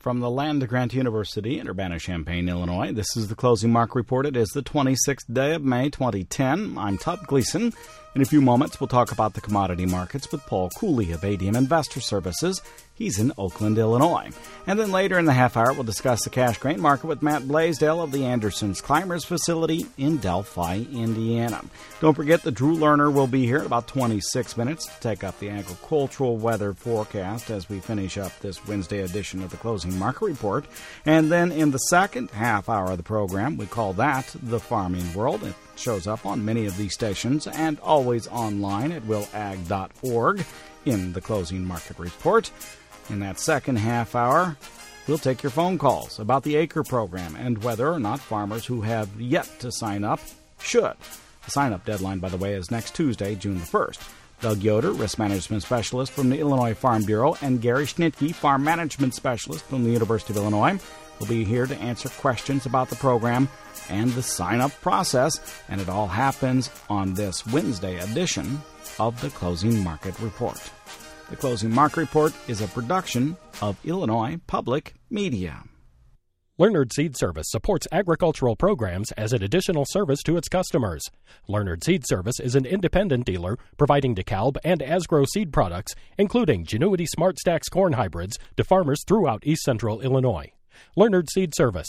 From the land-grant University in Urbana-Champaign, Illinois, this is the Closing Market Report. It is the 26th day of May, 2010. I'm Todd Gleason. In a few moments, we'll talk about the commodity markets with Paul Cooley of ADM Investor Services. He's in Oakland, Illinois. And then later in the half hour, we'll discuss the cash grain market with Matt Blaisdell of the Anderson's Climbers facility in Delphi, Indiana. Don't forget that Drew Lerner will be here in about 26 minutes to take up the agricultural weather forecast as we finish up this Wednesday edition of the Closing Market Report. And then in the second half hour of the program, we call that The Farming World. It shows up on many of these stations and always online at willag.org in the Closing Market Report. In that second half hour, we'll take your phone calls about the ACRE program and whether or not farmers who have yet to sign up should. The sign-up deadline, by the way, is next Tuesday, June the 1st. Doug Yoder, Risk Management Specialist from the Illinois Farm Bureau, and Gary Schnitke, Farm Management Specialist from the University of Illinois, will be here to answer questions about the program and the sign-up process, and it all happens on this Wednesday edition of the Closing Market Report. The Closing Market Report is a production of Illinois Public Media. Learnard Seed Service supports agricultural programs as an additional service to its customers. Learnard Seed Service is an independent dealer providing DeKalb and Asgrow seed products, including Genuity Smart Stacks corn hybrids, to farmers throughout East Central Illinois. Learnard Seed Service,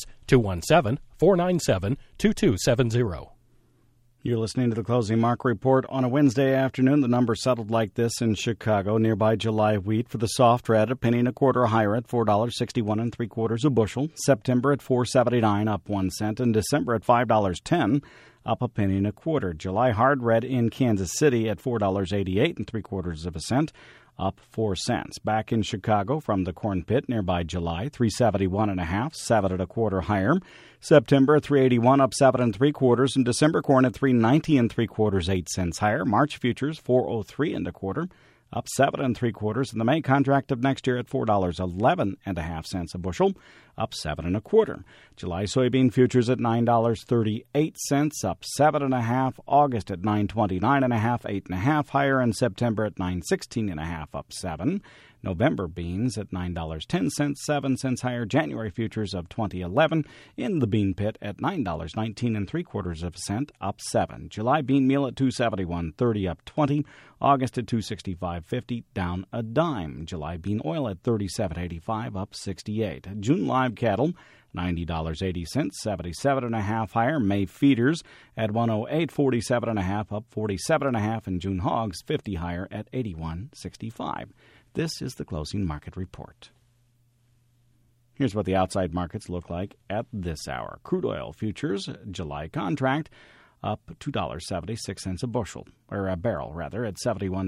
217-497-2270. You're listening to the Closing Market Report on a Wednesday afternoon. The number settled like this in Chicago. Nearby July wheat for the soft red, a penny and a quarter higher at $4.61 3/4 a bushel. September at $4.79, up 1 cent, and December at $5.10, up a penny and a quarter. July hard red in Kansas City at $4.88 3/4 cent, up 4 cents. Back in Chicago from the corn pit, nearby July, $3.71 1/2, 7 1/4 higher. September at $3.81, up 7 3/4, and December corn at $3.90 3/4, 8 cents higher. March futures $4.03 1/4, up 7 3/4, and the May contract of next year at $4.11 1/2 a bushel, up 7 1/4. July soybean futures at $9.38, up 7 1/2. August at $9.29 1/2, 8 1/2 higher, and September at $9.16 1/2, up 7. November beans at $9.10, 7 cents higher. January futures of 2011 in the bean pit at $9.19 3/4 cent, up 7. July bean meal at $2.71.30, up 20. August at $2.65.50, down a dime. July bean oil at $37.85, up 68. June live cattle $90.80, 77 1/2 higher. May feeders at $108.47 1/2, up 47 1/2, and June hogs 50 higher at $81.65. This is the Closing Market Report. Here's what the outside markets look like at this hour. Crude oil futures, July contract, up $2.76 a bushel, or a barrel rather, at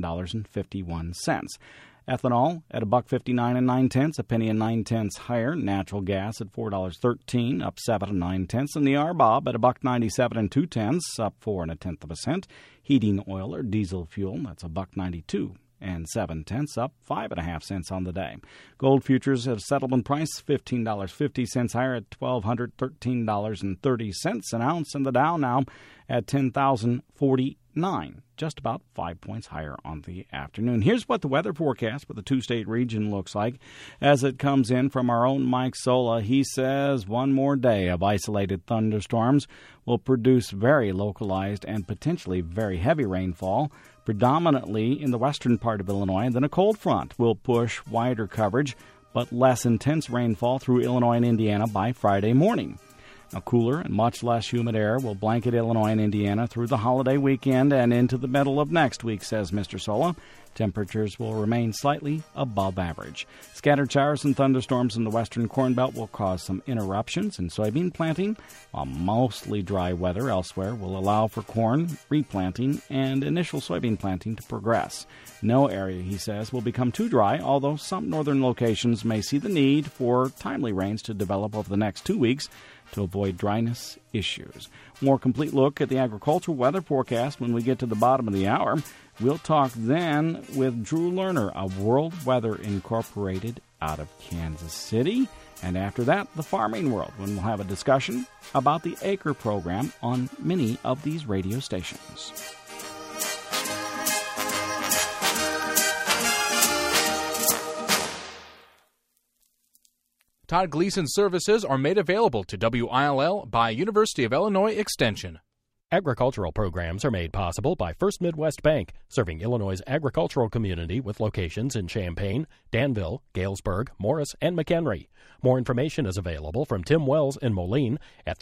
$71.51. Ethanol at $1.59 9/10, a penny and 9/10 higher. Natural gas at $4.13, up 7 9/10, and the RBOB at $1.97 2/10, up 4 1/10 cent. Heating oil or diesel fuel, that's $1.92 7/10, up 5 1/2 cents on the day. Gold futures at a settlement price $15.50 higher at $1,213.30 an ounce, and the Dow now at 10,049, just about 5 points higher on the afternoon. Here's what the weather forecast for the two-state region looks like as it comes in from our own Mike Sola. He says one more day of isolated thunderstorms will produce very localized and potentially very heavy rainfall, predominantly in the western part of Illinois. And then a cold front will push wider coverage, but less intense rainfall through Illinois and Indiana by Friday morning. Now, cooler and much less humid air will blanket Illinois and Indiana through the holiday weekend and into the middle of next week, says Mr. Sola. Temperatures will remain slightly above average. Scattered showers and thunderstorms in the western Corn Belt will cause some interruptions in soybean planting, while mostly dry weather elsewhere will allow for corn replanting and initial soybean planting to progress. No area, he says, will become too dry, although some northern locations may see the need for timely rains to develop over the next 2 weeks to avoid dryness issues. More complete look at the agricultural weather forecast when we get to the bottom of the hour. We'll talk then with Drew Lerner of World Weather Incorporated out of Kansas City. And after that, the Farming World, when we'll have a discussion about the ACRE program on many of these radio stations. Todd Gleason services are made available to WILL by University of Illinois Extension. Agricultural programs are made possible by First Midwest Bank, serving Illinois' agricultural community with locations in Champaign, Danville, Galesburg, Morris, and McHenry. More information is available from Tim Wells in Moline at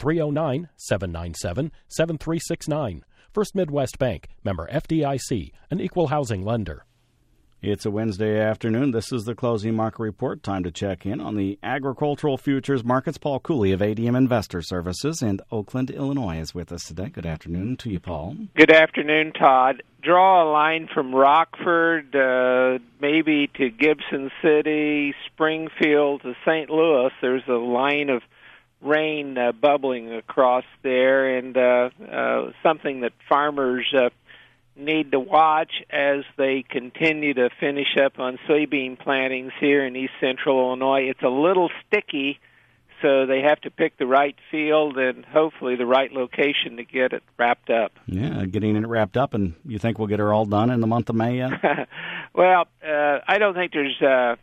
309-797-7369. First Midwest Bank, member FDIC, an equal housing lender. It's a Wednesday afternoon. This is the Closing Market Report. Time to check in on the agricultural futures markets. Paul Cooley of ADM Investor Services in Oakland, Illinois is with us today. Good afternoon to you, Paul. Good afternoon, Todd. Draw a line from Rockford, maybe to Gibson City, Springfield to St. Louis. There's a line of rain bubbling across there, and something that farmers need to watch as they continue to finish up on soybean plantings here in east central Illinois. It's a little sticky, so they have to pick the right field and hopefully the right location to get it wrapped up. Yeah, getting it wrapped up, and you think we'll get her all done in the month of May yet? Well, I don't think there's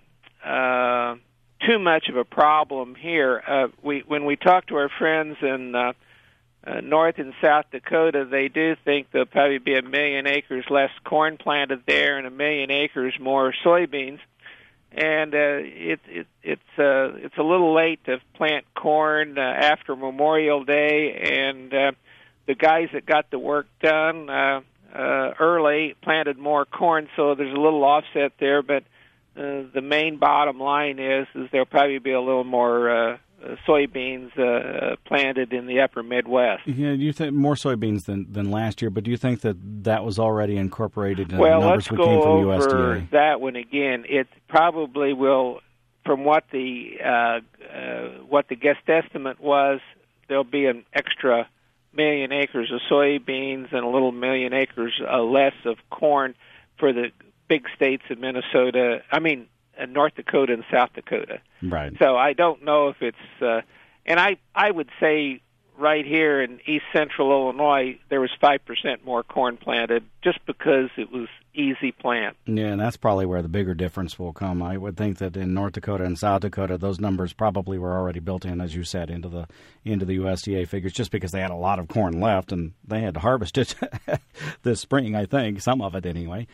too much of a problem here. When we talk to our friends in North and South Dakota, they do think there'll probably be 1 million acres less corn planted there and 1 million acres more soybeans. And it's a little late to plant corn after Memorial Day, and the guys that got the work done early planted more corn, so there's a little offset there. But the main bottom line is there'll probably be a little more soybeans planted in the upper Midwest. Yeah, you think more soybeans than last year, but do you think that was already incorporated in the numbers we came from USDA? Well, let's go over that one again. It probably will, from what the guest estimate was, there'll be an extra 1 million acres of soybeans and a little 1 million acres less of corn for the big states of North Dakota and South Dakota. Right. So I don't know if it's, and I would say right here in east central Illinois, there was 5% more corn planted just because it was easy plant. Yeah, and that's probably where the bigger difference will come. I would think that in North Dakota and South Dakota, those numbers probably were already built in, as you said, into the USDA figures, just because they had a lot of corn left and they had to harvest it this spring, I think, some of it anyway.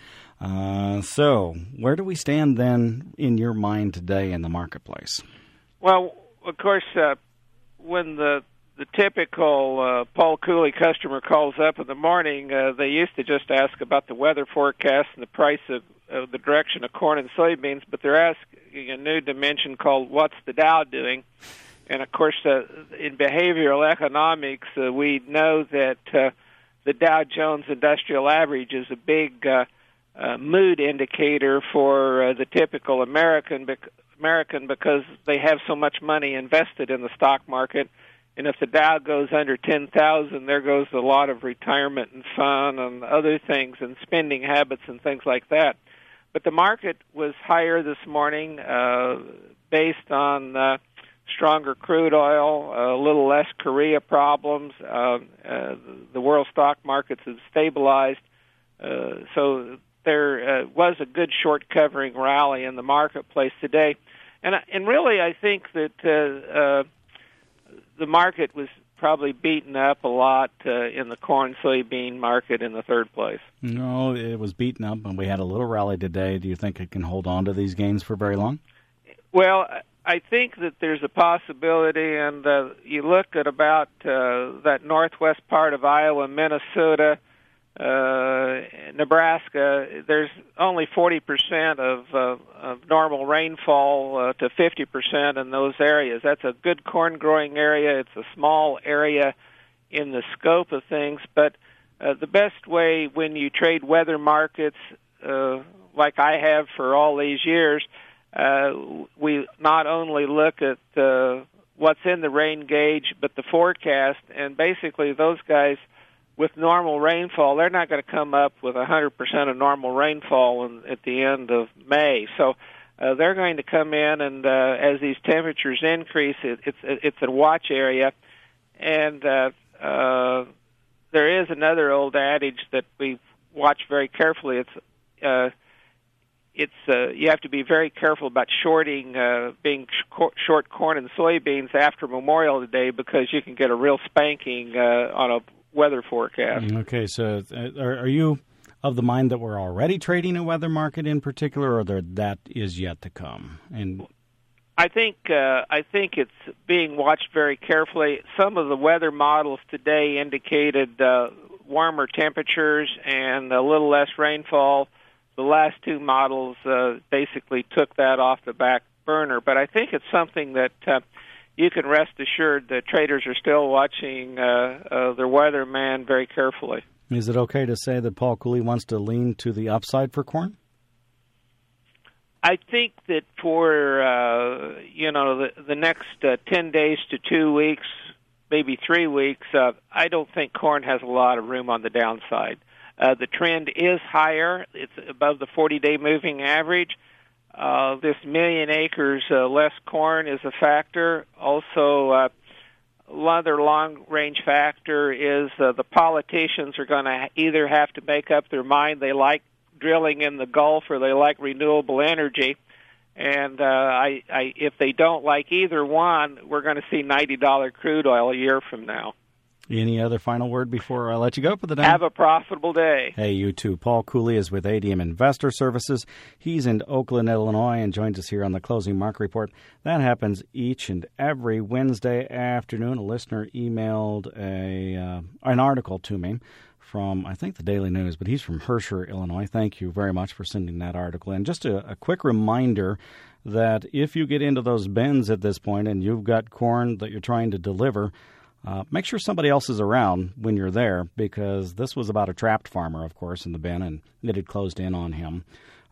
So where do we stand then in your mind today in the marketplace? Well, of course, when the typical Paul Cooley customer calls up in the morning, they used to just ask about the weather forecast and the price of the direction of corn and soybeans, but they're asking a new dimension called what's the Dow doing? And, of course, in behavioral economics, we know that the Dow Jones Industrial Average is a big mood indicator for the typical American because they have so much money invested in the stock market. And if the Dow goes under 10,000, there goes a lot of retirement and fun and other things and spending habits and things like that. But the market was higher this morning based on stronger crude oil, a little less Korea problems. The world stock markets have stabilized. So there was a good short covering rally in the marketplace today. And really I think that the market was probably beaten up a lot in the corn soybean market in the third place. No, it was beaten up, and we had a little rally today. Do you think it can hold on to these gains for very long? Well, I think that there's a possibility, and you look at about that northwest part of Iowa, Minnesota, Nebraska, there's only 40% of normal rainfall to 50% in those areas. That's a good corn growing area. It's a small area in the scope of things, but the best way when you trade weather markets, like I have for all these years, we not only look at what's in the rain gauge, but the forecast, and basically those guys with normal rainfall, they're not going to come up with 100% of normal rainfall at the end of May. So they're going to come in, and as these temperatures increase, it's a watch area. And there is another old adage that we watch very carefully. It's you have to be very careful about being short corn and soybeans after Memorial Day, because you can get a real spanking on a weather forecast. Okay, so are you of the mind that we're already trading a weather market in particular, or that is yet to come? And I think it's being watched very carefully. Some of the weather models today indicated warmer temperatures and a little less rainfall. The last two models basically took that off the back burner. But I think it's something that you can rest assured that traders are still watching their weatherman very carefully. Is it okay to say that Paul Cooley wants to lean to the upside for corn? I think that for the next 10 days to 2 weeks, maybe 3 weeks, I don't think corn has a lot of room on the downside. The trend is higher. It's above the 40-day moving average. This million acres less corn is a factor. Also, another long-range factor is the politicians are going to either have to make up their mind they like drilling in the Gulf or they like renewable energy. And if they don't like either one, we're going to see $90 crude oil a year from now. Any other final word before I let you go for the day? Have a profitable day. Hey, you too. Paul Cooley is with ADM Investor Services. He's in Oakland, Illinois, and joins us here on the Closing Market Report. That happens each and every Wednesday afternoon. A listener emailed an article to me from, I think, the Daily News, but he's from Herscher, Illinois. Thank you very much for sending that article in. Just a quick reminder that if you get into those bins at this point and you've got corn that you're trying to deliver, make sure somebody else is around when you're there, because this was about a trapped farmer, of course, in the bin, and it had closed in on him.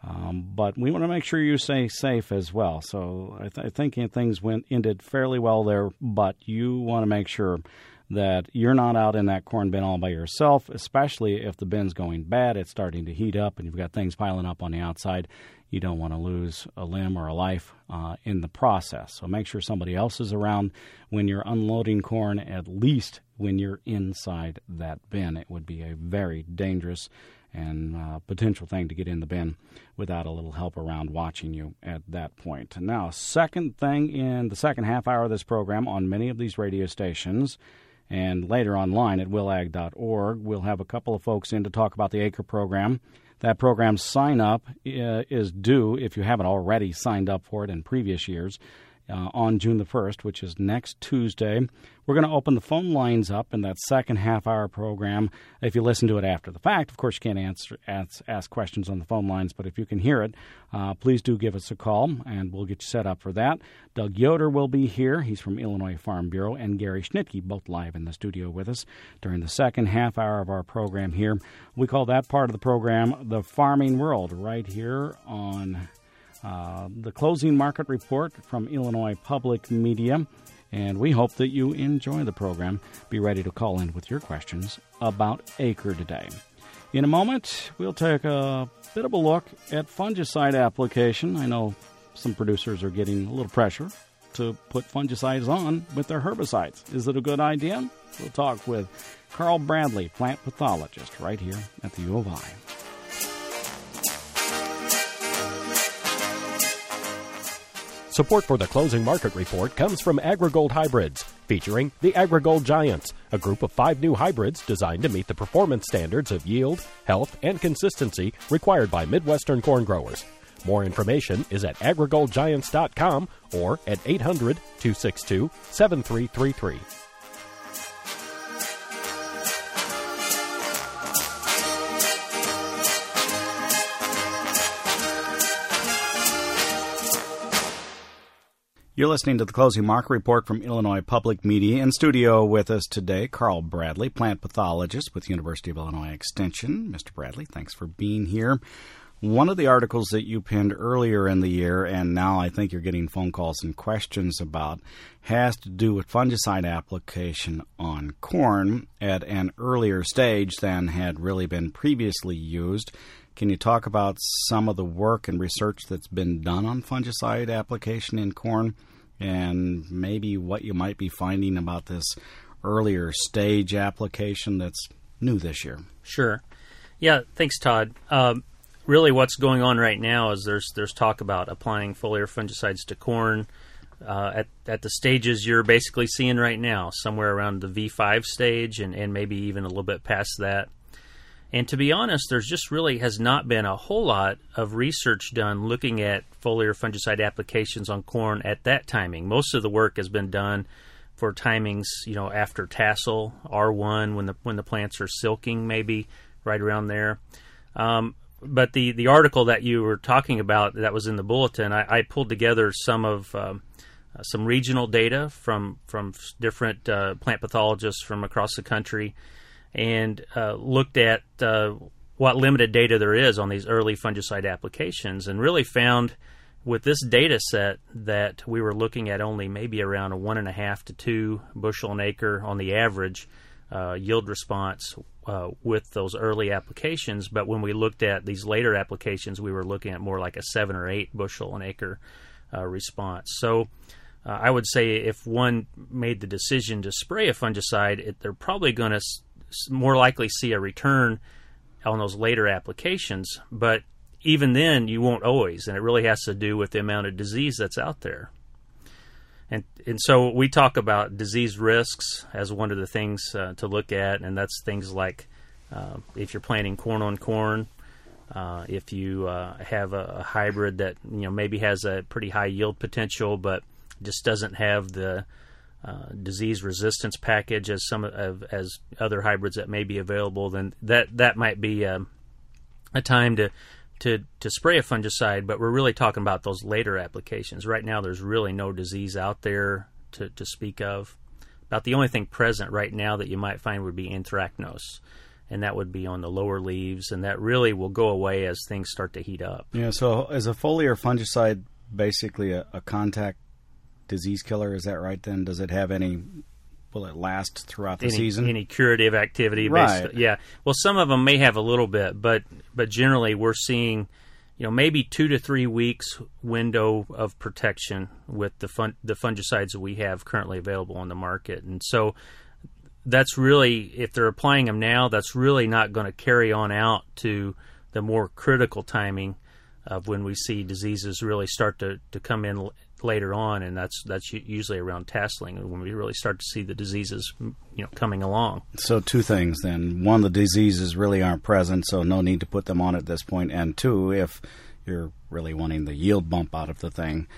But we want to make sure you stay safe as well. So I think things ended fairly well there, but you want to make sure that you're not out in that corn bin all by yourself, especially if the bin's going bad, it's starting to heat up, and you've got things piling up on the outside. You don't want to lose a limb or a life in the process. So make sure somebody else is around when you're unloading corn, at least when you're inside that bin. It would be a very dangerous and potential thing to get in the bin without a little help around watching you at that point. And now, second thing in the second half hour of this program on many of these radio stations, and later online at willag.org, we'll have a couple of folks in to talk about the ACRE program. That program sign-up is due, if you haven't already signed up for it in previous years, on June the 1st, which is next Tuesday. We're going to open the phone lines up in that second half-hour program. If you listen to it after the fact, of course, you can't ask questions on the phone lines, but if you can hear it, please do give us a call, and we'll get you set up for that. Doug Yoder will be here. He's from Illinois Farm Bureau, and Gary Schnitke, both live in the studio with us during the second half-hour of our program here. We call that part of the program The Farming World, right here on the Closing Market Report from Illinois Public Media, and we hope that you enjoy the program. Be ready to call in with your questions about ACRE today. In a moment, we'll take a bit of a look at fungicide application. I know some producers are getting a little pressure to put fungicides on with their herbicides. Is it a good idea? We'll talk with Carl Bradley, plant pathologist, right here at the U of I. Support for the Closing Market Report comes from AgriGold Hybrids, featuring the AgriGold Giants, a group of 5 new hybrids designed to meet the performance standards of yield, health, and consistency required by Midwestern corn growers. More information is at agrigoldgiants.com or at 800-262-7333. You're listening to the Closing Market Report from Illinois Public Media. In studio with us today, Carl Bradley, plant pathologist with University of Illinois Extension. Mr. Bradley, thanks for being here. One of the articles that you penned earlier in the year, and now I think you're getting phone calls and questions about, has to do with fungicide application on corn at an earlier stage than had really been previously used. Can you talk about some of the work and research that's been done on fungicide application in corn, and maybe what you might be finding about this earlier stage application that's new this year? Sure. Yeah, thanks, Todd. really what's going on right now is there's talk about applying foliar fungicides to corn at the stages you're basically seeing right now, somewhere around the V5 stage and maybe even a little bit past that. And to be honest, there's just really has not been a whole lot of research done looking at foliar fungicide applications on corn at that timing. Most of the work has been done for timings, after tassel, R1, when the plants are silking, maybe right around there. But the article that you were talking about that was in the bulletin, I pulled together some regional data from different plant pathologists from across the country, and looked at what limited data there is on these early fungicide applications, and really found with this data set that we were looking at only maybe around a 1.5 to 2 bushel an acre on the average yield response with those early applications. But when we looked at these later applications, we were looking at more like a 7 or 8 bushel an acre response. So I would say if one made the decision to spray a fungicide, they're probably going to more likely see a return on those later applications, but even then you won't always, and it really has to do with the amount of disease that's out there. And so we talk about disease risks as one of the things to look at, and that's things like if you're planting corn on corn, if you have a hybrid that maybe has a pretty high yield potential but just doesn't have the disease resistance package as as other hybrids that may be available, then that might be a time to spray a fungicide. But we're really talking about those later applications. Right now, there's really no disease out there to speak of. About the only thing present right now that you might find would be anthracnose, and that would be on the lower leaves, and that really will go away as things start to heat up. Yeah. So, is a foliar fungicide basically a contact disease killer? Is that right? Then does it have will it last throughout the season? Any curative activity? Right. Yeah. Well, some of them may have a little bit, but generally we're seeing, maybe 2 to 3 weeks window of protection with the fungicides that we have currently available on the market. And so that's really, if they're applying them now, that's really not going to carry on out to the more critical timing of when we see diseases really start to come in later on, and that's usually around tasseling when we really start to see the diseases coming along. So 2 things then. 1, the diseases really aren't present, so no need to put them on at this point. And 2, if you're really wanting the yield bump out of the thing,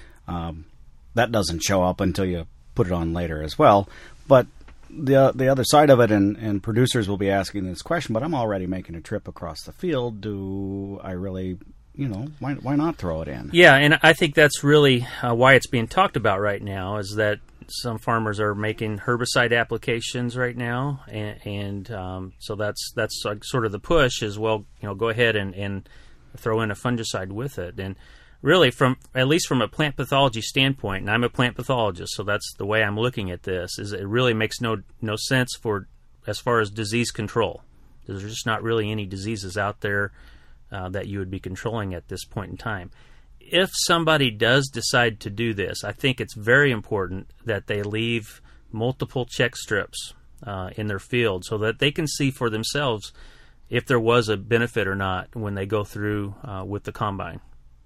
that doesn't show up until you put it on later as well. But the other side of it, and producers will be asking this question, but I'm already making a trip across the field. Do I really why not throw it in? Yeah, and I think that's really why it's being talked about right now, is that some farmers are making herbicide applications right now, and so that's sort of the push is, well, go ahead and throw in a fungicide with it. And really, at least from a plant pathology standpoint, and I'm a plant pathologist, so that's the way I'm looking at this, is it really makes no sense as far as disease control. There's just not really any diseases out there that you would be controlling at this point in time. If somebody does decide to do this, I think it's very important that they leave multiple check strips in their field so that they can see for themselves if there was a benefit or not when they go through with the combine.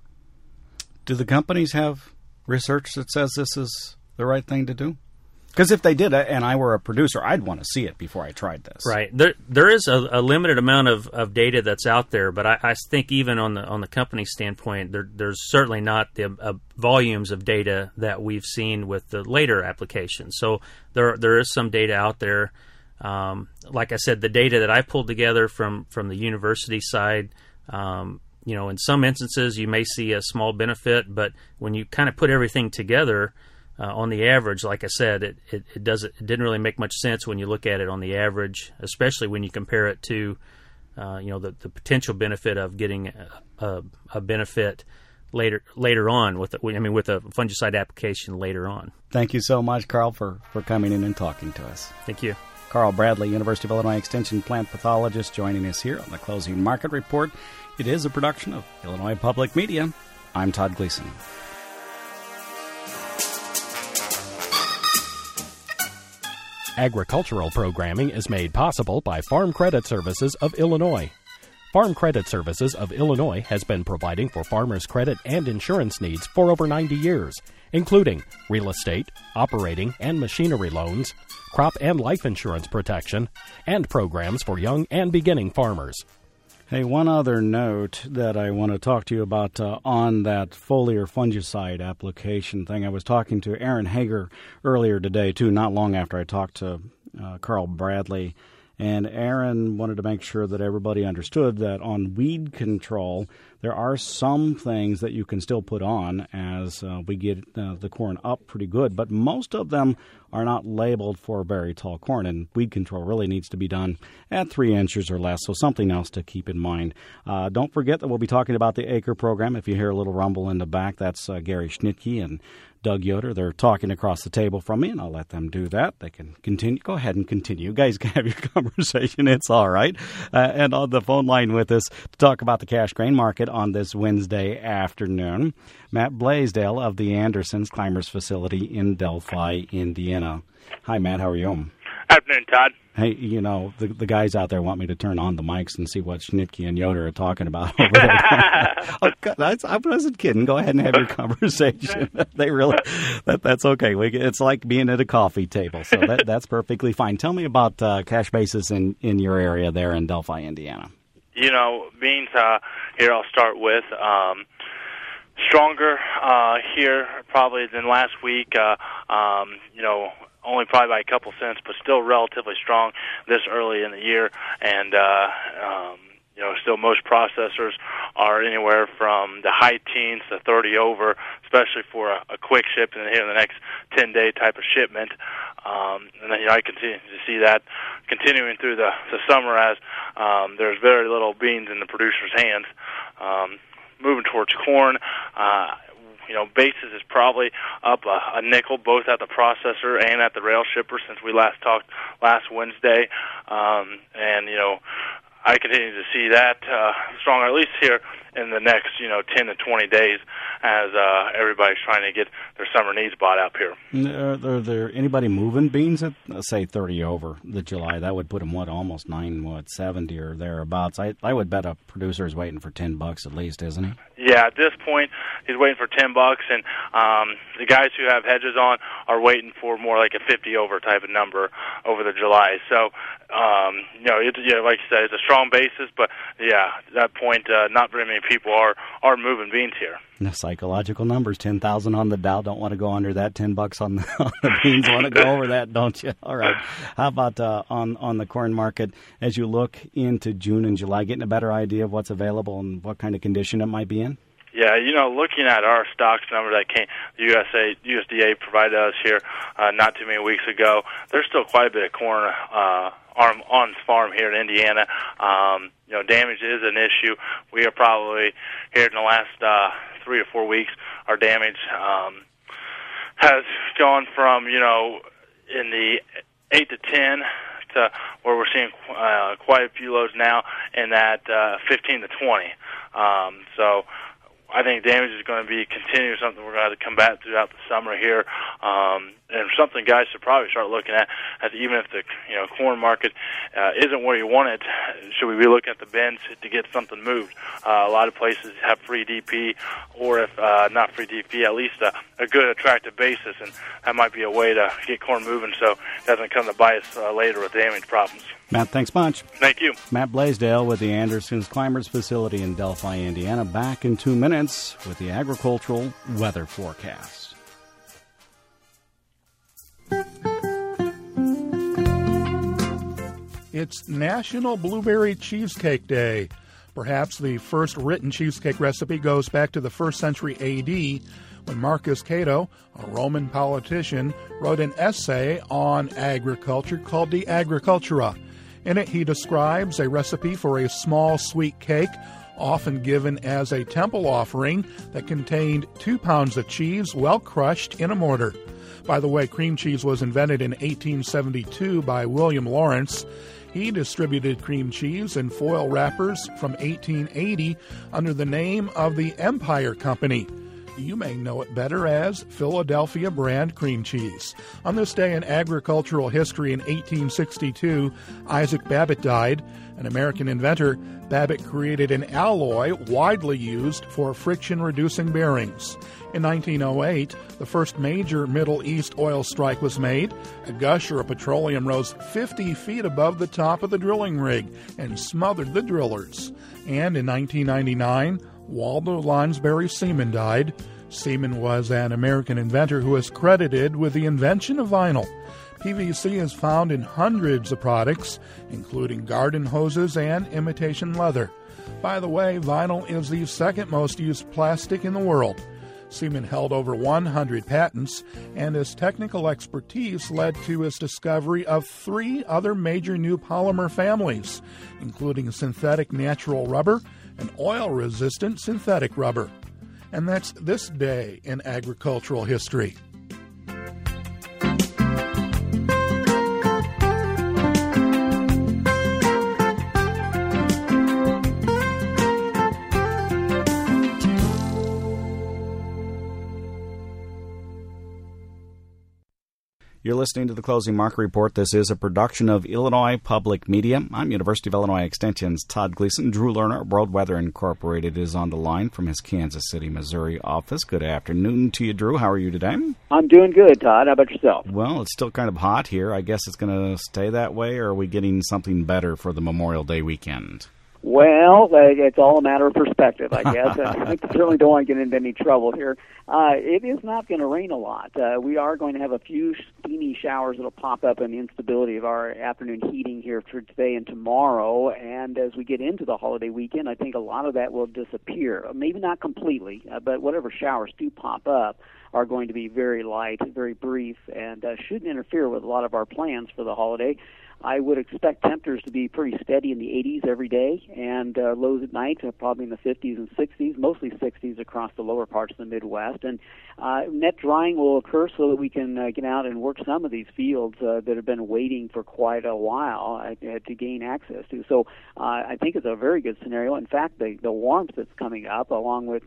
Do the companies have research that says this is the right thing to do? Because if they did, and I were a producer, I'd want to see it before I tried this. Right. There is a limited amount of data that's out there, but I think even on the company standpoint, there's certainly not the volumes of data that we've seen with the later applications. So there is some data out there. Like I said, the data that I pulled together from the university side, in some instances you may see a small benefit, but when you kind of put everything together, on the average, like I said, it didn't really make much sense when you look at it on the average, especially when you compare it to the potential benefit of getting a benefit later on with a fungicide application later on. Thank you so much, Carl, for coming in and talking to us. Thank you. Carl Bradley, University of Illinois Extension plant pathologist, joining us here on the Closing Market Report. It is a production of Illinois Public Media. I'm Todd Gleason. Agricultural programming is made possible by Farm Credit Services of Illinois. Farm Credit Services of Illinois has been providing for farmers' credit and insurance needs for over 90 years, including real estate, operating and machinery loans, crop and life insurance protection, and programs for young and beginning farmers. Hey, one other note that I want to talk to you about on that foliar fungicide application thing. I was talking to Aaron Hager earlier today, too, not long after I talked to Carl Bradley. And Aaron wanted to make sure that everybody understood that on weed control, there are some things that you can still put on as we get the corn up pretty good, but most of them are not labeled for very tall corn, and weed control really needs to be done at 3 inches or less, so something else to keep in mind. Don't forget that we'll be talking about the Acre program. If you hear a little rumble in the back, that's Gary Schnitke and Doug Yoder. They're talking across the table from me, and I'll let them do that. They can continue. Go ahead and continue. You guys can have your conversation. It's all right. And on the phone line with us to talk about the cash grain market on this Wednesday afternoon, Matt Blaisdell of the Andersons Climbers Facility in Delphi, Indiana. Hi, Matt. How are you? Afternoon, Todd. Hey, you know, the guys out there want me to turn on the mics and see what Schnitke and Yoder are talking about over there. Oh, God, I wasn't kidding. Go ahead and have your conversation. They really, that's okay. It's like being at a coffee table, so that's perfectly fine. Tell me about cash basis in your area there in Delphi, Indiana. You know, beans, here I'll start with. Stronger here probably than last week. You know, only probably by a couple cents, but still relatively strong this early in the year. And, you know, still most processors are anywhere from the high teens to 30 over, especially for a quick shipment here in the next 10-day type of shipment. And then, you know, I continue to see that continuing through the summer as there's very little beans in the producer's hands. Moving towards corn, you know, basis is probably up a nickel, both at the processor and at the rail shipper since we last talked last Wednesday. And, you know, I continue to see that stronger, at least here in the next, you know, 10 to 20 days as everybody's trying to get their summer needs bought up here. Are there anybody moving beans at, say, 30 over the July? That would put them, almost 70 or thereabouts. I would bet a producer is waiting for $10 at least, isn't he? Yeah, at this point, he's waiting for $10, and the guys who have hedges on are waiting for more like a 50 over type of number over the July. So, you know, like you said, it's a strong basis, but yeah, at that point, not very many people are moving beans here. The psychological numbers, 10,000 on the Dow. Don't want to go under that. $10 on the beans. Want to go over that, don't you? All right. How about on the corn market as you look into June and July, getting a better idea of what's available and what kind of condition it might be in? Yeah, you know, looking at our stocks number that the USDA provided us here not too many weeks ago, there's still quite a bit of corn on farm here in Indiana. You know, damage is an issue. We are probably here in the last 3 or 4 weeks. Our damage has gone from, you know, in the 8 to 10 to where we're seeing quite a few loads now in that 15 to 20. So I think damage is going to be continuing, something we're going to have to combat throughout the summer here, and something guys should probably start looking at even if the corn market isn't where you want it, should we be looking at the bins to get something moved? A lot of places have free DP, or if not free DP, at least a good attractive basis, and that might be a way to get corn moving so it doesn't come to bite us later with damage problems. Matt, thanks much. Thank you. Matt Blaisdell with the Andersons Climbers Facility in Delphi, Indiana. Back in 2 minutes with the agricultural weather forecast. It's National Blueberry Cheesecake Day. Perhaps the first written cheesecake recipe goes back to the 1st century A.D., when Marcus Cato, a Roman politician, wrote an essay on agriculture called De Agricultura. In it, he describes a recipe for a small sweet cake, often given as a temple offering, that contained 2 pounds of cheese well crushed in a mortar. By the way, cream cheese was invented in 1872 by William Lawrence. He distributed cream cheese in foil wrappers from 1880 under the name of the Empire Company. You may know it better as Philadelphia brand cream cheese. On this day in agricultural history in 1862, Isaac Babbitt died. An American inventor, Babbitt created an alloy widely used for friction-reducing bearings. In 1908, the first major Middle East oil strike was made. A gusher of petroleum rose 50 feet above the top of the drilling rig and smothered the drillers. And in 1999, Waldo Lonsberry Seaman died. Seaman was an American inventor who is credited with the invention of vinyl. PVC is found in hundreds of products, including garden hoses and imitation leather. By the way, vinyl is the second most used plastic in the world. Seaman held over 100 patents, and his technical expertise led to his discovery of 3 other major new polymer families, including synthetic natural rubber and oil-resistant synthetic rubber. And that's this day in agricultural history. You're listening to the Closing Market Report. This is a production of Illinois Public Media. I'm University of Illinois Extension's Todd Gleason. Drew Lerner, World Weather Incorporated, is on the line from his Kansas City, Missouri office. Good afternoon to you, Drew. How are you today? I'm doing good, Todd. How about yourself? Well, it's still kind of hot here. I guess it's going to stay that way, or are we getting something better for the Memorial Day weekend? Well, it's all a matter of perspective, I guess. I certainly don't want to get into any trouble here. It is not going to rain a lot. We are going to have a few steamy showers that will pop up in the instability of our afternoon heating here for today and tomorrow. And as we get into the holiday weekend, I think a lot of that will disappear. Maybe not completely, but whatever showers do pop up are going to be very light, very brief, and shouldn't interfere with a lot of our plans for the holiday. I would expect temperatures to be pretty steady in the 80s every day, and lows at night probably in the 50s and 60s, mostly 60s across the lower parts of the Midwest. And net drying will occur so that we can get out and work some of these fields that have been waiting for quite a while to gain access to. So I think it's a very good scenario. In fact, the warmth that's coming up, along with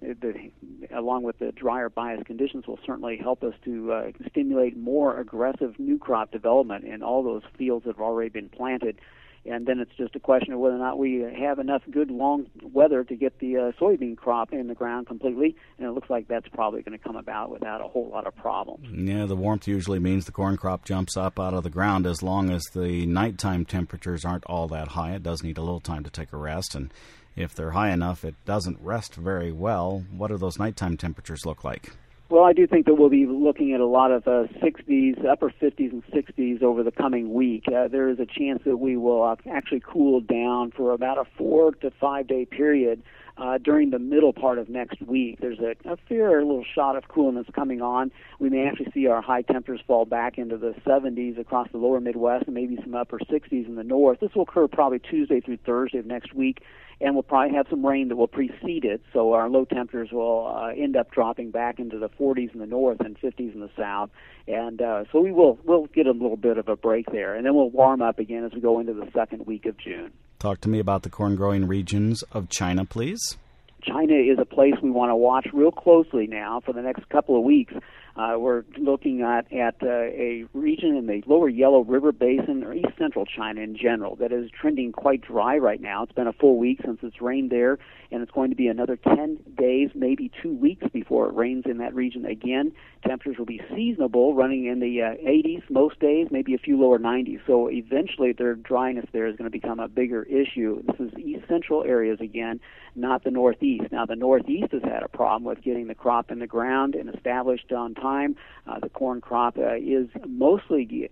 the drier bias conditions, will certainly help us to stimulate more aggressive new crop development in all those fields that have already been planted. And then it's just a question of whether or not we have enough good long weather to get the soybean crop in the ground completely, and it looks like that's probably going to come about without a whole lot of problems. Yeah, the warmth usually means the corn crop jumps up out of the ground as long as the nighttime temperatures aren't all that high. It does need a little time to take a rest, and if they're high enough, it doesn't rest very well. What do those nighttime temperatures look like? Well, I do think that we'll be looking at a lot of 60s, upper 50s and 60s over the coming week. There is a chance that we will actually cool down for about a 4 to 5 day period during the middle part of next week. There's a fair little shot of coolness coming on. We may actually see our high temperatures fall back into the 70s across the lower Midwest and maybe some upper 60s in the north. This will occur probably Tuesday through Thursday of next week, and we'll probably have some rain that will precede it, so our low temperatures will end up dropping back into the 40s in the north and 50s in the south, and so we'll get a little bit of a break there, and then we'll warm up again as we go into the second week of June. Talk to me about the corn-growing regions of China, please. China is a place we want to watch real closely now for the next couple of weeks. We're looking at a region in the lower Yellow River Basin, or east central China in general, that is trending quite dry right now. It's been a full week since it's rained there, and it's going to be another 10 days, maybe 2 weeks before it rains in that region again. Temperatures will be seasonable, running in the 80s most days, maybe a few lower 90s. So eventually their dryness there is going to become a bigger issue. This is east central areas again, not the northeast. Now the northeast has had a problem with getting the crop in the ground and established on time. The corn crop is mostly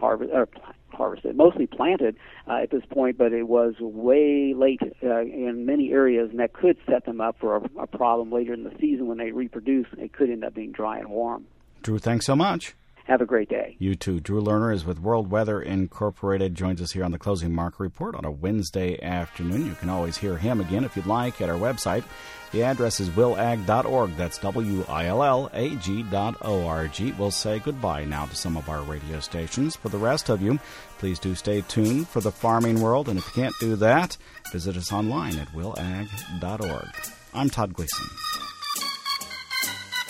harvested, mostly planted at this point, but it was way late in many areas, and that could set them up for a problem later in the season when they reproduce. It could end up being dry and warm. Drew, thanks so much. Have a great day. You too. Drew Lerner is with World Weather Incorporated, joins us here on the Closing Market Report on a Wednesday afternoon. You can always hear him again if you'd like at our website. The address is willag.org. That's WILLAG.org. We'll say goodbye now to some of our radio stations. For the rest of you, please do stay tuned for the farming world. And if you can't do that, visit us online at willag.org. I'm Todd Gleason.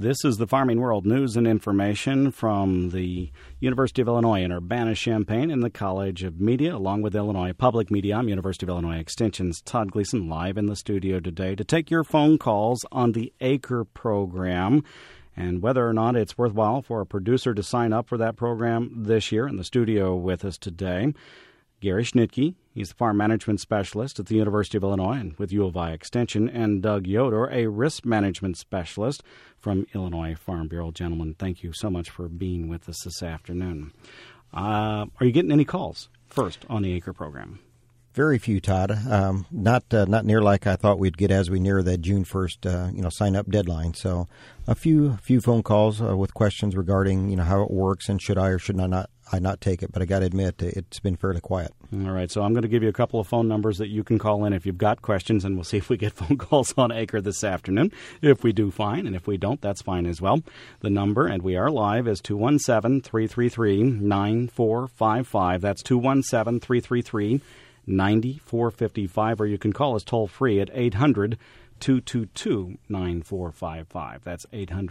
This is the Farming World news and information from the University of Illinois in Urbana-Champaign and the College of Media, along with Illinois Public Media. I'm University of Illinois Extension's Todd Gleason, live in the studio today to take your phone calls on the ACRE program and whether or not it's worthwhile for a producer to sign up for that program this year. In the studio with us today, Gary Schnitke. He's the farm management specialist at the University of Illinois and with U of I Extension, and Doug Yoder, a risk management specialist from Illinois Farm Bureau. Gentlemen, thank you so much for being with us this afternoon. Are you getting any calls first on the ACRE program? Very few, Todd. Not near like I thought we'd get as we near that June 1st, sign up deadline. So a few phone calls with questions regarding, how it works and should I or should I not take it. But I got to admit, it's been fairly quiet. All right. So I'm going to give you a couple of phone numbers that you can call in if you've got questions, and we'll see if we get phone calls on ACRE this afternoon. If we do, fine. And if we don't, that's fine as well. The number, and we are live, is 217-333-9455. That's 217-333-9455, or you can call us toll-free at 800-222-9455. That's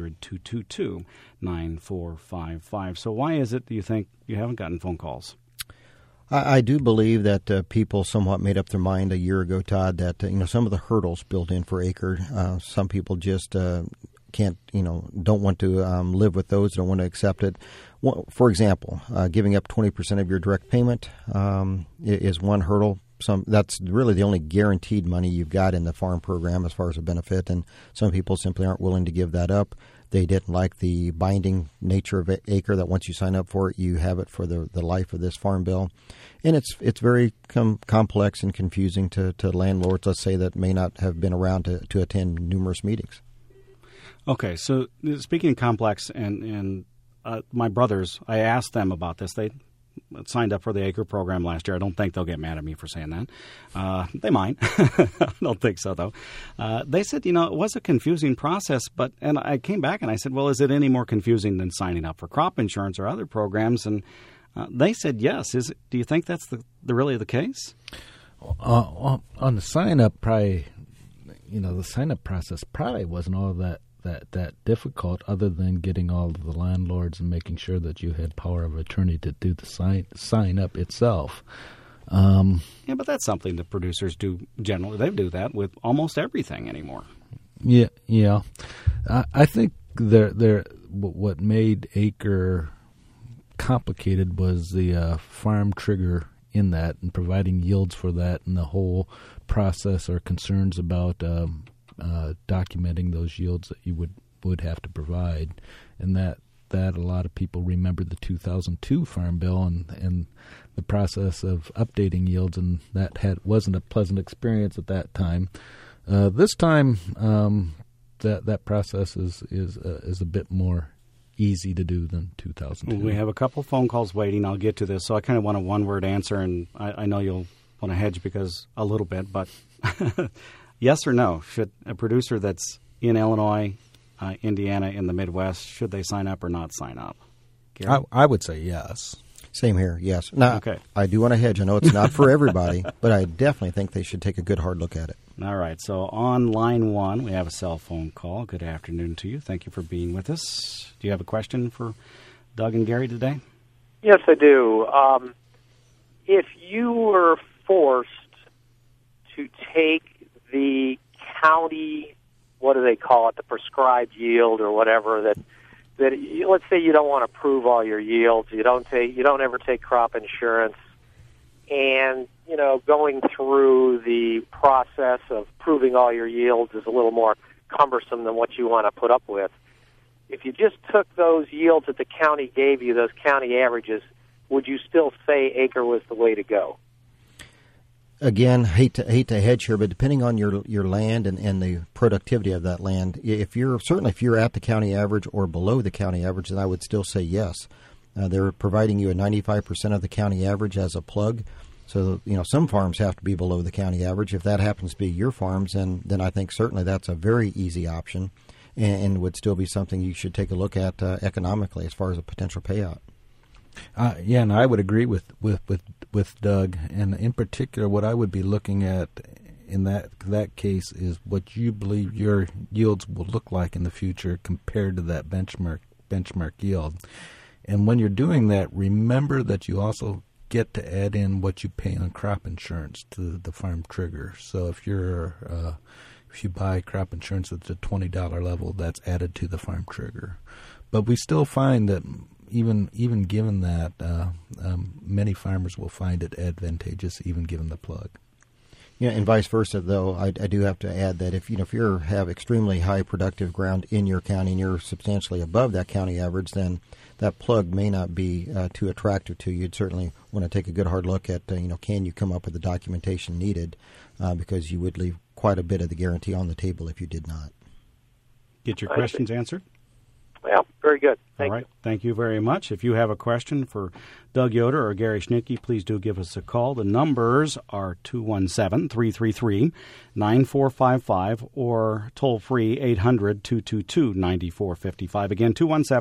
800-222-9455. So why is it, do you think, you haven't gotten phone calls? I do believe that people somewhat made up their mind a year ago, Todd, that some of the hurdles built in for ACRE, some people just can't, don't want to live with those, don't want to accept it. For example, giving up 20% of your direct payment is one hurdle. That's really the only guaranteed money you've got in the farm program as far as a benefit, and some people simply aren't willing to give that up. They didn't like the binding nature of ACRE, that once you sign up for it, you have it for the life of this farm bill. And it's very complex and confusing to landlords, let's say, that may not have been around to attend numerous meetings. Okay, so speaking of complex, and my brothers, I asked them about this. They signed up for the ACRE program last year. I don't think they'll get mad at me for saying that. They might. I don't think so, though. They said, it was a confusing process, and I came back and I said, well, is it any more confusing than signing up for crop insurance or other programs? And they said yes. Do you think that's really the case? On the sign-up, probably, the sign-up process probably wasn't all that difficult, other than getting all of the landlords and making sure that you had power of attorney to do the sign up itself. Yeah, but that's something that producers do generally. They do that with almost everything anymore. Yeah. I think what made ACRE complicated was the farm trigger in that, and providing yields for that, and the whole process or concerns about documenting those yields that you would have to provide, and that a lot of people remember the 2002 Farm Bill and the process of updating yields, and that wasn't a pleasant experience at that time. This time, that process is a bit more easy to do than 2002. We have a couple phone calls waiting. I'll get to this, so I kind of want a one-word answer, and I know you'll want to hedge because a little bit, but. Yes or no? Should a producer that's in Illinois, Indiana, in the Midwest, should they sign up or not sign up? I would say yes. Same here, yes. Now, okay. I do want to hedge. I know it's not for everybody, but I definitely think they should take a good hard look at it. All right. So on line one, we have a cell phone call. Good afternoon to you. Thank you for being with us. Do you have a question for Doug and Gary today? Yes, I do. If you were forced to take the county, what do they call it, the prescribed yield or whatever, that let's say you don't want to prove all your yields, you don't ever take crop insurance, and going through the process of proving all your yields is a little more cumbersome than what you want to put up with. If you just took those yields that the county gave you, those county averages, would you still say ACRE was the way to go? Again, hate to hedge here, but depending on your land and the productivity of that land, if you're at the county average or below the county average, then I would still say yes. They're providing you a 95% of the county average as a plug. So, some farms have to be below the county average. If that happens to be your farms, then I think certainly that's a very easy option and would still be something you should take a look at economically as far as a potential payout. And I would agree with Doug. And in particular, what I would be looking at in that case is what you believe your yields will look like in the future compared to that benchmark yield. And when you're doing that, remember that you also get to add in what you pay on crop insurance to the farm trigger. So if you buy crop insurance at the $20 level, that's added to the farm trigger. But we still find that even given that, many farmers will find it advantageous, even given the plug. Yeah, and vice versa, though, I do have to add that if you have extremely high productive ground in your county and you're substantially above that county average, then that plug may not be too attractive to you. You'd certainly want to take a good hard look at, can you come up with the documentation needed, because you would leave quite a bit of the guarantee on the table if you did not. Get your questions answered? Well, very good. Thank you. Thank you very much. If you have a question for Doug Yoder or Gary Schnittke, please do give us a call. The numbers are 217-333-9455 or toll-free 800-222-9455. Again,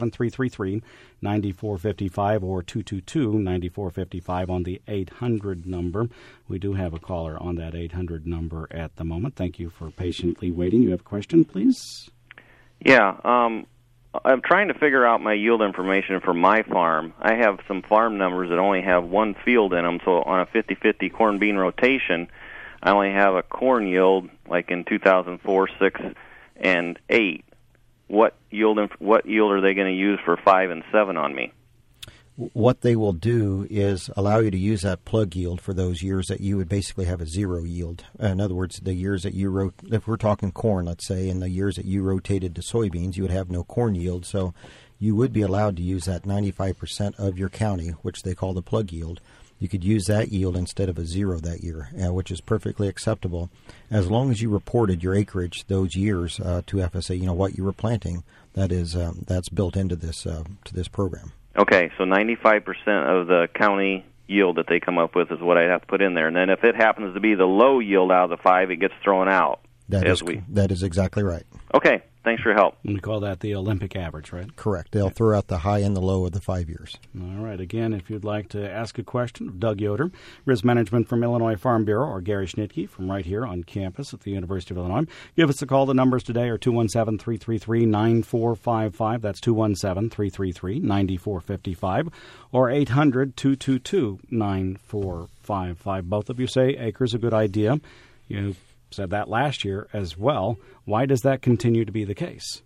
217-333-9455 or 222-9455 on the 800 number. We do have a caller on that 800 number at the moment. Thank you for patiently waiting. You have a question, please? Yeah, I'm trying to figure out my yield information for my farm. I have some farm numbers that only have one field in them, so on a 50-50 corn-bean rotation, I only have a corn yield like in 2004, 6, and 8. What yield are they going to use for 5 and 7 on me? What they will do is allow you to use that plug yield for those years that you would basically have a zero yield. In other words, the years that you if we're talking corn, let's say, in the years that you rotated to soybeans, you would have no corn yield. So you would be allowed to use that 95% of your county, which they call the plug yield. You could use that yield instead of a zero that year, which is perfectly acceptable. As long as you reported your acreage those years to FSA, what you were planting, that's built into this to this program. Okay, so 95% of the county yield that they come up with is what I'd have to put in there. And then if it happens to be the low yield out of the 5, it gets thrown out. That is exactly right. Okay, thanks for your help. We call that the Olympic average, right? Correct. They'll throw out the high and the low of the 5 years. All right. Again, if you'd like to ask a question of Doug Yoder, Risk Management from Illinois Farm Bureau, or Gary Schnittke from right here on campus at the University of Illinois, give us a call. The numbers today are 217-333-9455. That's 217-333-9455 or 800-222-9455. Both of you say acre's a good idea. You said that last year as well. Why does that continue to be the case?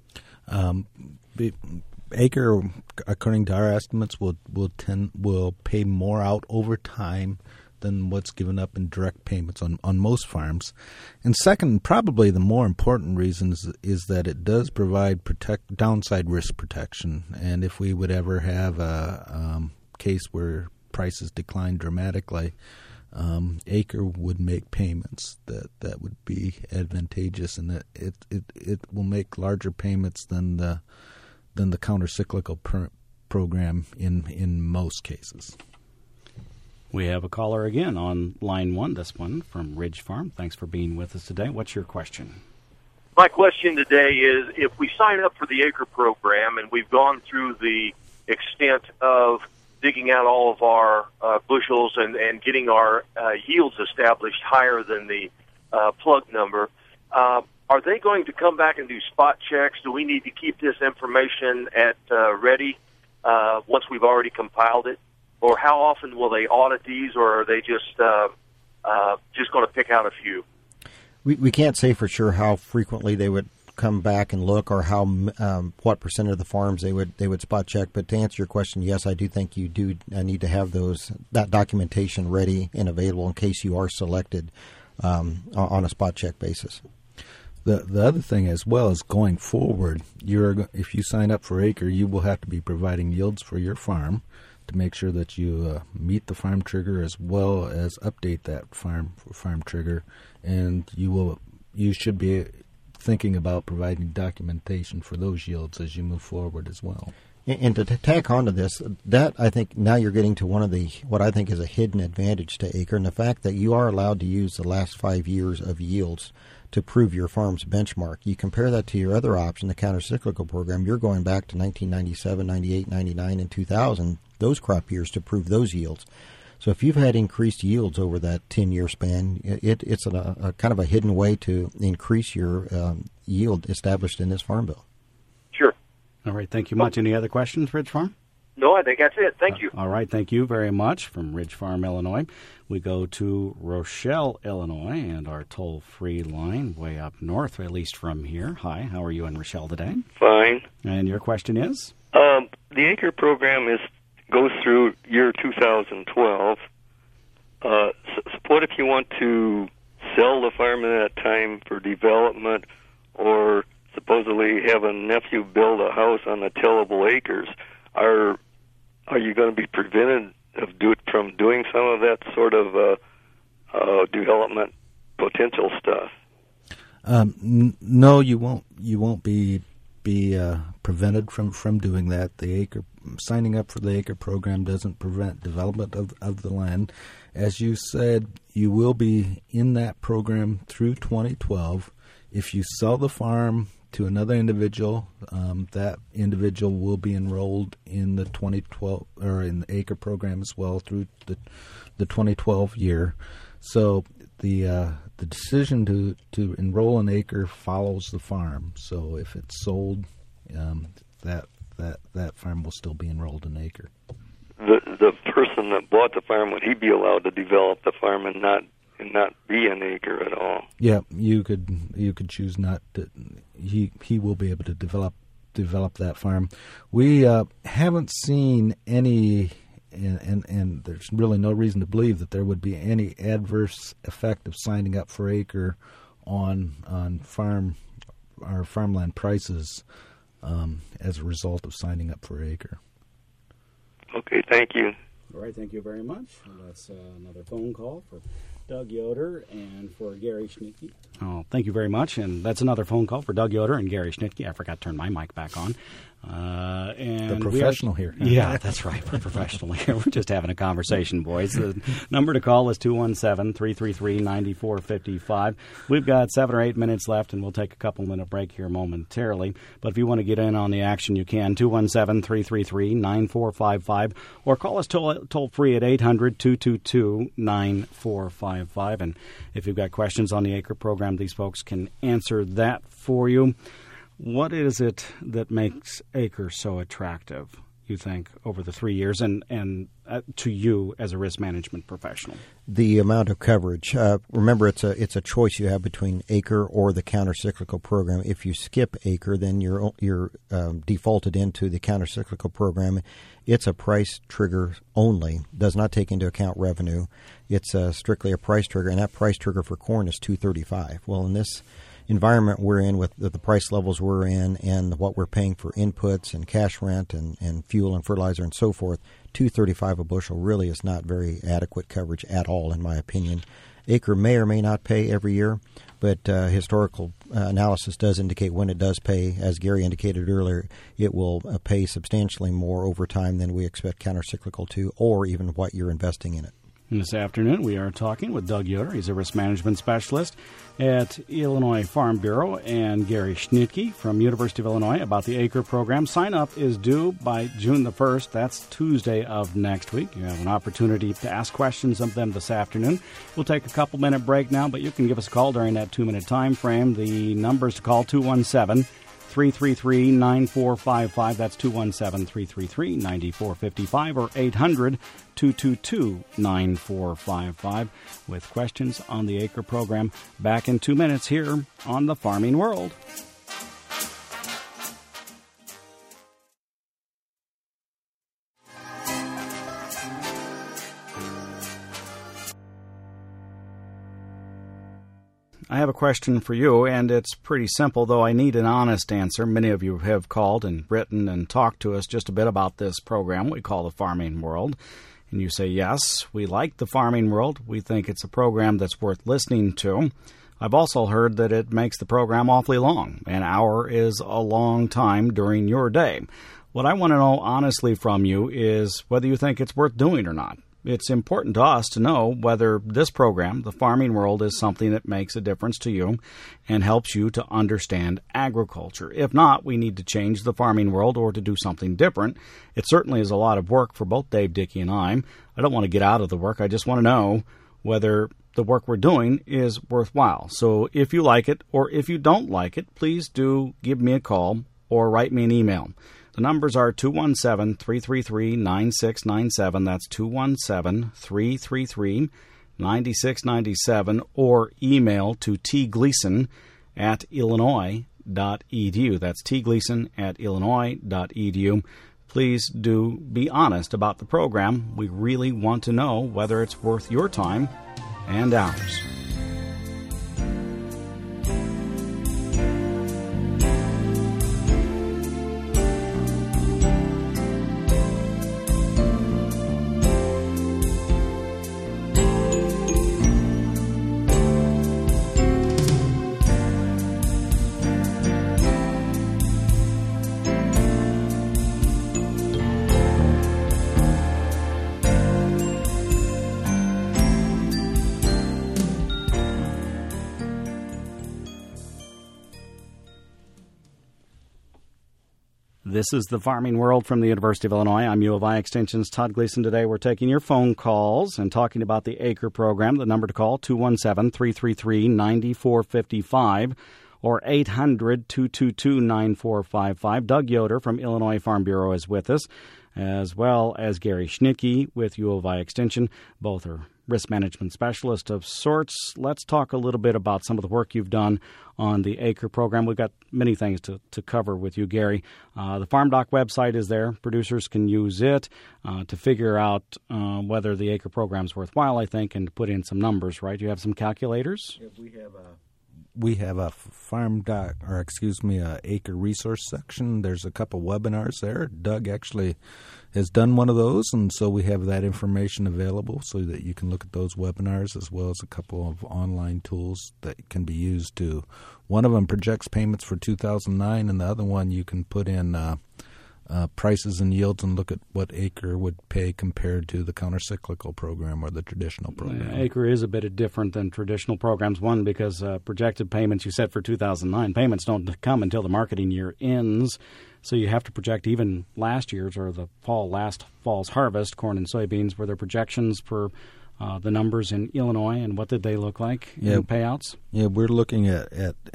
Acre, according to our estimates, will pay more out over time than what's given up in direct payments on most farms. And second, probably the more important reason is that it does provide downside risk protection. And if we would ever have a case where prices decline dramatically, Acre would make payments that would be advantageous, and that it will make larger payments than the countercyclical program in most cases. We have a caller again on line 1. This one from Ridge Farm. Thanks for being with us today. What's your question? My question today is, if we sign up for the Acre program and we've gone through the extent of digging out all of our bushels and getting our yields established higher than the plug number, are they going to come back and do spot checks? Do we need to keep this information at ready once we've already compiled it? Or how often will they audit these, or are they just going to pick out a few? We can't say for sure how frequently they would come back and look, or how what percent of the farms they would spot check. But to answer your question, yes, I do think you do need to have that documentation ready and available in case you are selected on a spot check basis. The other thing as well is going forward, if you sign up for Acre, you will have to be providing yields for your farm to make sure that you meet the farm trigger as well as update that farm trigger, and you should be thinking about providing documentation for those yields as you move forward as well. And to tack onto this, that I think now you're getting to one of what I think is a hidden advantage to Acre, and the fact that you are allowed to use the last 5 years of yields to prove your farm's benchmark. You compare that to your other option, the countercyclical program, you're going back to 1997, 98, 99, and 2000, those crop years to prove those yields. So if you've had increased yields over that 10-year span, it's a kind of a hidden way to increase your yield established in this farm bill. Sure. All right, thank you much. Any other questions, Ridge Farm? No, I think that's it. Thank you. All right, thank you very much. From Ridge Farm, Illinois, we go to Rochelle, Illinois, and our toll-free line way up north, at least from here. Hi, how are you in Rochelle today? Fine. And your question is? The ACRE program goes through year 2012. What if you want to sell the farm at that time for development, or supposedly have a nephew build a house on the tillable acres? Are you going to be prevented from doing some of that sort of development potential stuff? No, you won't. You won't be prevented from doing that. The signing up for the ACRE program doesn't prevent development of the land. As you said, you will be in that program through 2012. If you sell the farm to another individual, that individual will be enrolled in the 2012 or in the ACRE program as well through the 2012 year. So the decision to enroll in ACRE follows the farm. So if it's sold, that farm will still be enrolled in ACRE. The person that bought the farm, would he be allowed to develop the farm and not be an ACRE at all? Yeah, you could choose not to. He will be able to develop that farm. We haven't seen any, and there's really no reason to believe that there would be any adverse effect of signing up for ACRE on our farmland prices as a result of signing up for ACRE. Okay, thank you. All right, thank you very much. That's another phone call for Doug Yoder and for Gary Schnittke. Oh, thank you very much. And that's another phone call for Doug Yoder and Gary Schnittke. I forgot to turn my mic back on. And the professional here. Yeah, that's right. We're professional here. We're just having a conversation, boys. The number to call is 217-333-9455. We've got 7 or 8 minutes left, and we'll take a couple-minute break here momentarily. But if you want to get in on the action, you can. 217-333-9455, or call us toll-free at 800-222-9455. And if you've got questions on the ACRE program, these folks can answer that for you. What is it that makes ACRE so attractive, you think, over the 3 years, and to you as a risk management professional? The amount of coverage. Remember, it's a choice you have between ACRE or the countercyclical program. If you skip ACRE, then you're defaulted into the countercyclical program. It's a price trigger only, does not take into account revenue. It's strictly a price trigger, and that price trigger for corn is $2.35. Well, in this environment we're in, with the price levels we're in and what we're paying for inputs and cash rent and fuel and fertilizer and so forth, $2.35 a bushel really is not very adequate coverage at all, in my opinion. ACRE may or may not pay every year, but historical analysis does indicate when it does pay. As Gary indicated earlier, it will pay substantially more over time than we expect countercyclical to, or even what you're investing in it. And this afternoon, we are talking with Doug Yoder. He's a risk management specialist at Illinois Farm Bureau, and Gary Schnittke from University of Illinois about the ACRE program. Sign-up is due by June the 1st. That's Tuesday of next week. You have an opportunity to ask questions of them this afternoon. We'll take a couple-minute break now, but you can give us a call during that 2-minute time frame. The numbers to call, 217-333-9455. That's 217-333-9455 or 800-222-9455 with questions on the ACRE program. Back in 2 minutes here on The Farming World. I have a question for you, and it's pretty simple, though I need an honest answer. Many of you have called and written and talked to us just a bit about this program we call The Farming World. And you say, yes, we like The Farming World. We think it's a program that's worth listening to. I've also heard that it makes the program awfully long. An hour is a long time during your day. What I want to know honestly from you is whether you think it's worth doing or not. it's important to us to know whether this program, the Farming World, is something that makes a difference to you and helps you to understand agriculture. If not, we need to change the Farming World or to do something different. It certainly is a lot of work for both Dave, Dickie, and I don't want to get out of the work. I just want to know whether the work we're doing is worthwhile. So if you like it or if you don't like it, please do give me a call or write me an email. The numbers are 217-333-9697. That's 217-333-9697, or email to tgleason@illinois.edu. That's tgleason@illinois.edu. Please do be honest about the program. We really want to know whether it's worth your time and ours. This is the Farming World from the University of Illinois. I'm U of I Extension's Todd Gleason. Today we're taking your phone calls and talking about the ACRE program. The number to call, 217-333-9455 or 800-222-9455. Doug Yoder from Illinois Farm Bureau is with us, as well as Gary Schnicke with U of I Extension. Both are risk management specialists of sorts. Let's talk a little bit about some of the work you've done on the ACRE program. We've got many things to cover with you, Gary. The FarmDoc website is there. Producers can use it to figure out whether the ACRE program is worthwhile, I think, and to put in some numbers, right? You have some calculators? Yeah, we have a FarmDoc, or excuse me, a ACRE resource section. There's a couple webinars there. Doug actually has done one of those, and so we have that information available so that you can look at those webinars, as well as a couple of online tools that can be used to. One of them projects payments for 2009, and the other one you can put in prices and yields and look at what ACRE would pay compared to the countercyclical program or the traditional program. ACRE is a bit different than traditional programs. One, because projected payments you set for 2009, payments don't come until the marketing year ends. So you have to project even last year's or the last fall's harvest, corn and soybeans. Were there projections for the numbers in Illinois, and what did they look like in payouts? Yeah, we're looking at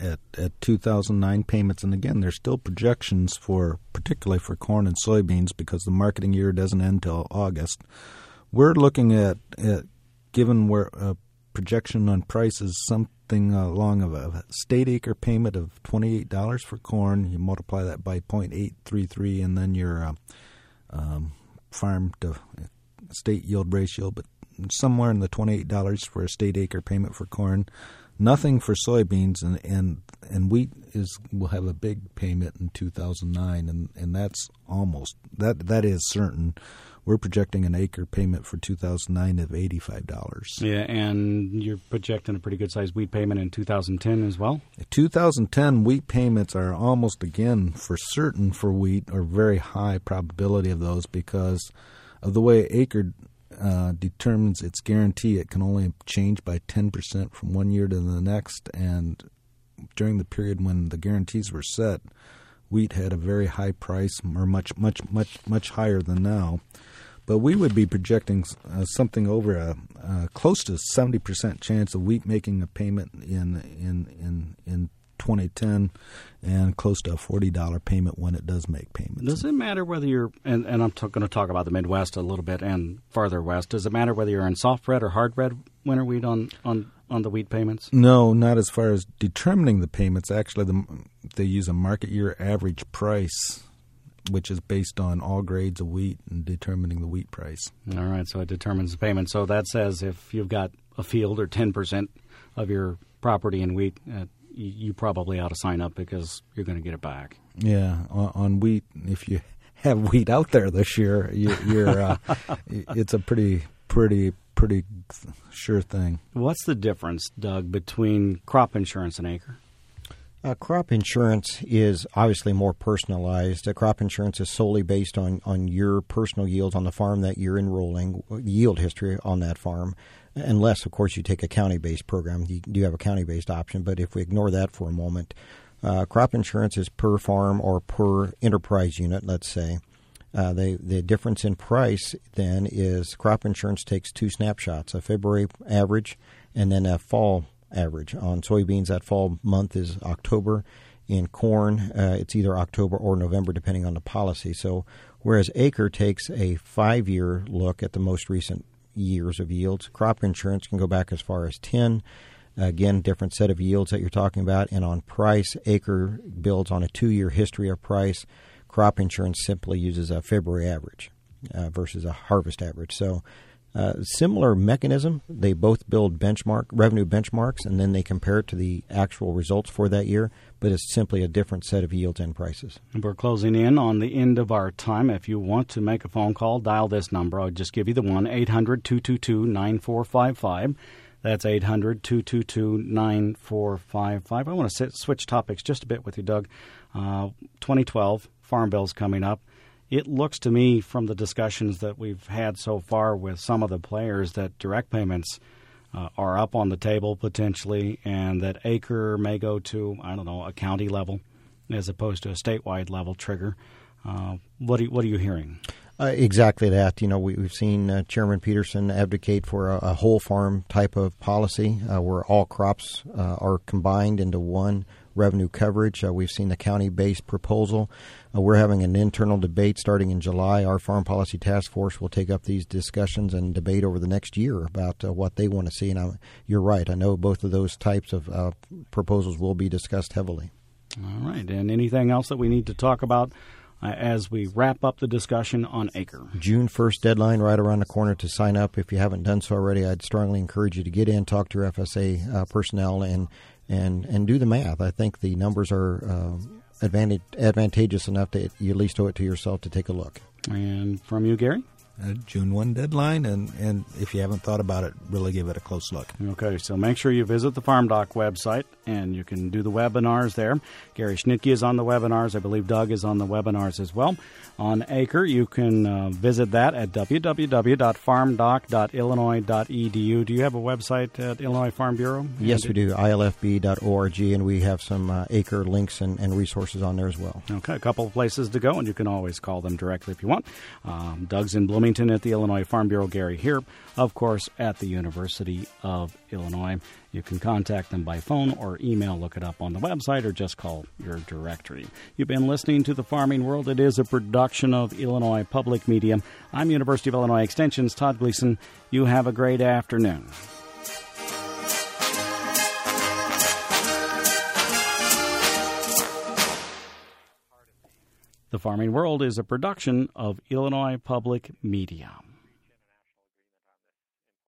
2009 payments, and again, there's still projections particularly for corn and soybeans, because the marketing year doesn't end until August. We're looking at given where a projection on prices, something along of a state acre payment of $28 for corn. You multiply that by 0.833, and then your farm to state yield ratio, but somewhere in the $28 for a state acre payment for corn. Nothing for soybeans, and wheat will have a big payment in 2009, and that's almost that is certain. We're projecting an acre payment for 2009 of $85. Yeah, and you're projecting a pretty good sized wheat payment in 2010 as well? 2010 wheat payments are almost again for certain for wheat, or very high probability of those, because of the way ACRE determines its guarantee. It can only change by 10% from one year to the next, and during the period when the guarantees were set, wheat had a very high price, or much higher than now. But we would be projecting something over a close to 70% chance of wheat making a payment in 2010, and close to a $40 payment when it does make payments. Does it matter whether you're, and I'm going to talk about the Midwest a little bit and farther west, does it matter whether you're in soft red or hard red winter wheat on the wheat payments? No, not as far as determining the payments. Actually, they use a market year average price, which is based on all grades of wheat and determining the wheat price. All right, so it determines the payment. So that says if you've got a field or 10% of your property in wheat, you probably ought to sign up, because you're going to get it back. Yeah, on wheat, if you have wheat out there this year, you're it's a pretty sure thing. What's the difference, Doug, between crop insurance and ACRE? Crop insurance is obviously more personalized. Crop insurance is solely based on your personal yields on the farm that you're enrolling, yield history on that farm, unless, of course, you take a county-based program. You do have a county-based option, but if we ignore that for a moment, crop insurance is per farm or per enterprise unit, let's say. The difference in price then is crop insurance takes two snapshots, a February average and then a fall average. On soybeans, that fall month is October. In corn, it's either October or November, depending on the policy. So whereas Acre takes a 5-year look at the most recent years of yields, crop insurance can go back as far as 10. Again, different set of yields that you're talking about. And on price, Acre builds on a 2-year history of price. Crop insurance simply uses a February average versus a harvest average. So similar mechanism. They both build revenue benchmarks, and then they compare it to the actual results for that year, but it's simply a different set of yields and prices. And we're closing in on the end of our time. If you want to make a phone call, dial this number. I'll just give you the one, 800-222-9455. That's 800-222-9455. I want to switch topics just a bit with you, Doug. 2012, Farm Bill's coming up. It looks to me from the discussions that we've had so far with some of the players that direct payments are up on the table potentially, and that Acre may go to, a county level as opposed to a statewide level trigger. What are you hearing? Exactly that. We've seen Chairman Peterson advocate for a whole farm type of policy where all crops are combined into one revenue coverage. We've seen the county-based proposal. We're having an internal debate starting in July. Our Farm Policy Task Force will take up these discussions and debate over the next year about what they want to see. And you're right. I know both of those types of proposals will be discussed heavily. All right. And anything else that we need to talk about as we wrap up the discussion on Acre? June 1st deadline right around the corner to sign up. If you haven't done so already, I'd strongly encourage you to get in, talk to your FSA personnel, and do the math. I think the numbers are advantageous enough that you at least owe it to yourself to take a look. And from you, Gary? June 1 deadline, and if you haven't thought about it, really give it a close look. Okay, so make sure you visit the FarmDoc website, and you can do the webinars there. Gary Schnitke is on the webinars. I believe Doug is on the webinars as well. On Acre, you can visit that at www.farmdoc.illinois.edu. Do you have a website at Illinois Farm Bureau? Yes, we do, ilfb.org, and we have some Acre links and resources on there as well. Okay, a couple of places to go, and you can always call them directly if you want. Doug's in Bloomington at the Illinois Farm Bureau. Gary here, of course, at the University of Illinois. You can contact them by phone or email, look it up on the website, or just call your directory. You've been listening to The Farming World. It is a production of Illinois Public Media. I'm University of Illinois Extension's Todd Gleason. You have a great afternoon. The Farming World is a production of Illinois Public Media.